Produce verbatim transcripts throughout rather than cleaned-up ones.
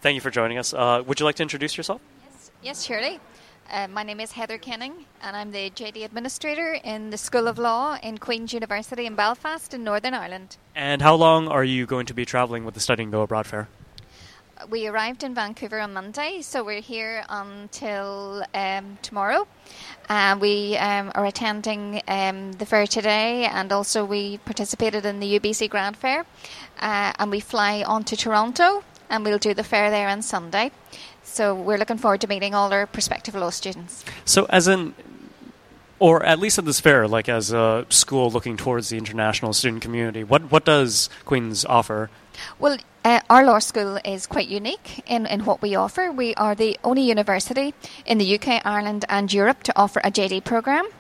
Thank you for joining us. Uh, would you like to introduce yourself? Yes, yes, surely. Uh, my name is Heather Kenning, and I'm the J D Administrator in the School of Law in Queen's University in Belfast in Northern Ireland. And how long are you going to be travelling with the Study and Go Abroad Fair? We arrived in Vancouver on Monday, so we're here until um, tomorrow. Uh, we um, are attending um, the fair today, and also we participated in the U B C Grant Fair. Uh, and we fly on to Toronto, and we'll do the fair there on Sunday. So we're looking forward to meeting all our prospective law students. So as in, or at least at this fair, like as a school looking towards the international student community, what, what does Queen's offer? Well, uh, our law school is quite unique in, in what we offer. We are the only university in the U K, Ireland and Europe to offer a J D programme.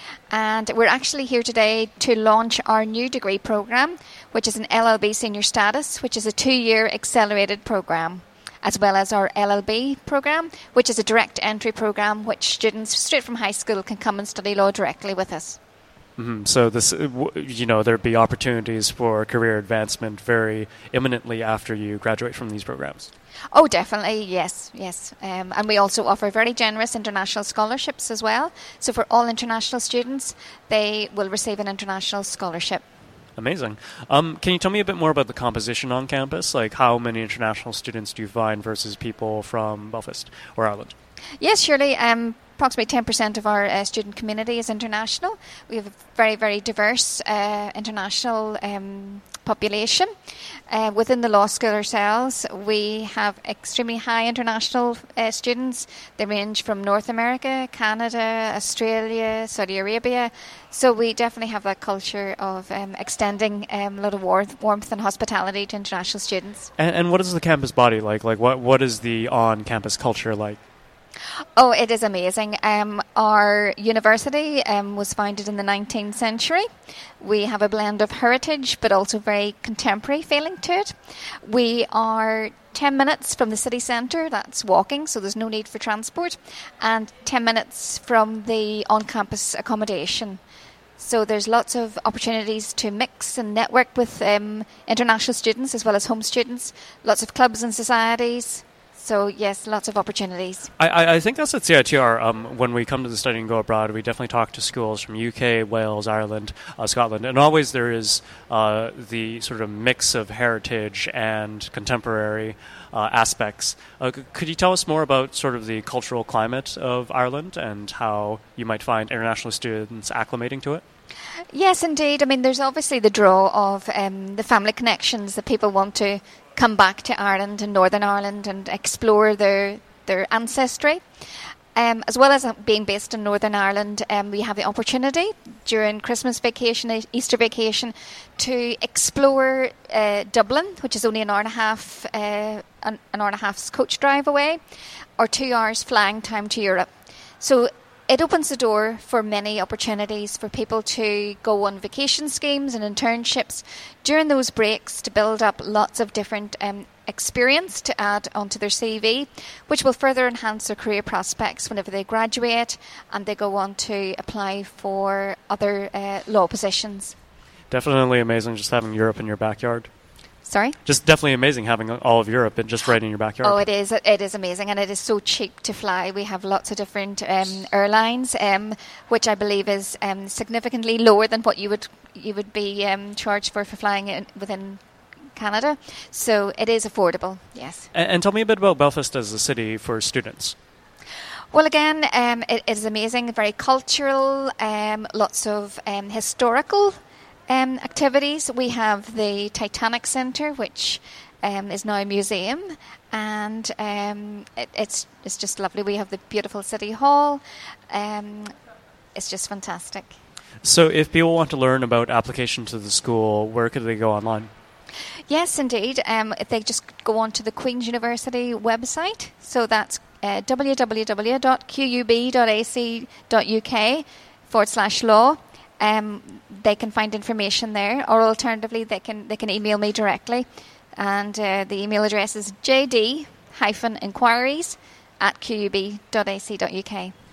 And we're actually here today to launch our new degree programme, which is an L L B senior status, which is a two-year accelerated programme, as well as our L L B programme, which is a direct entry programme which students straight from high school can come and study law directly with us. Mm-hmm. So this, you know, there'd be opportunities for career advancement very imminently after you graduate from these programs. Oh, definitely, yes, yes. Um, and we also offer very generous international scholarships as well. So for all international students, they will receive an international scholarship. Amazing. Um, can you tell me a bit more about the composition on campus? Like how many international students do you find versus people from Belfast or Ireland? Yes, surely. Um, approximately ten percent of our uh, student community is international. We have a very, very diverse uh, international um, population. Uh, within the law school ourselves, we have extremely high international uh, students. They range from North America, Canada, Australia, Saudi Arabia. So we definitely have that culture of um, extending um, a lot of warmth, warmth and hospitality to international students. And, and what is the campus body like? Like what what is the on-campus culture like? Oh, it is amazing. Um, our university um, was founded in the nineteenth century. We have a blend of heritage but also very contemporary feeling to it. We are ten minutes from the city centre, that's walking, so there's no need for transport, and ten minutes from the on-campus accommodation. So there's lots of opportunities to mix and network with um, international students as well as home students, lots of clubs and societies. So, yes, lots of opportunities. I, I think that's at C I T R. Um, when we come to the Study and Go Abroad, we definitely talk to schools from U K, Wales, Ireland, uh, Scotland. And always there is uh, the sort of mix of heritage and contemporary uh, aspects. Uh, c- could you tell us more about sort of the cultural climate of Ireland and how you might find international students acclimating to it? Yes, indeed. I mean, there's obviously the draw of um, the family connections that people want to come back to Ireland and Northern Ireland and explore their their ancestry. Um, as well as being based in Northern Ireland, um, we have the opportunity during Christmas vacation, Easter vacation, to explore uh, Dublin, which is only an hour and a half, uh, an, an hour and a half's coach drive away, or two hours flying time to Europe. So it opens the door for many opportunities for people to go on vacation schemes and internships during those breaks to build up lots of different um, experience to add onto their C V, which will further enhance their career prospects whenever they graduate and they go on to apply for other uh, law positions. Definitely amazing just having Europe in your backyard. Sorry? Just definitely amazing having all of Europe and just right in your backyard. Oh, it is. It is amazing, and it is so cheap to fly. We have lots of different um, airlines, um, which I believe is um, significantly lower than what you would you would be um, charged for for flying in, within Canada. So it is affordable. Yes. And, and tell me a bit about Belfast as a city for students. Well, again, um, it, it is amazing. Very cultural. Um, lots of um, historical. Um, activities. We have the Titanic Centre, which um, is now a museum, and um, it, it's it's just lovely. We have the beautiful City Hall. Um, it's just fantastic. So if people want to learn about application to the school, where could they go online? Yes, indeed. Um, if they just go on to the Queen's University website, so that's uh, w w w dot q u b dot a c dot u k forward slash law. Um, they can find information there, or alternatively they can they can email me directly, and uh, the email address is j d inquiries at q u b dot a c dot u k.